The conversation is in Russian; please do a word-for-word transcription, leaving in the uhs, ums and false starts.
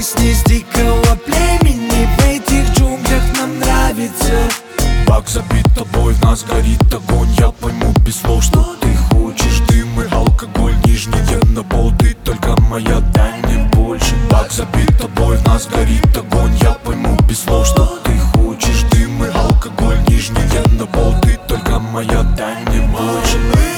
песни с дикого племени. В этих джунглях нам нравится. Бак забит тобой, в нас горит огонь. Я пойму без слов, что ты хочешь. Дым и алкоголь, нижние на пол. Ты только моя, дай мне больше. Бак забит тобой, в нас горит огонь. Я пойму без слов, что ты хочешь. Дым и алкоголь, нижние на пол. Ты только моя, дай мне больше.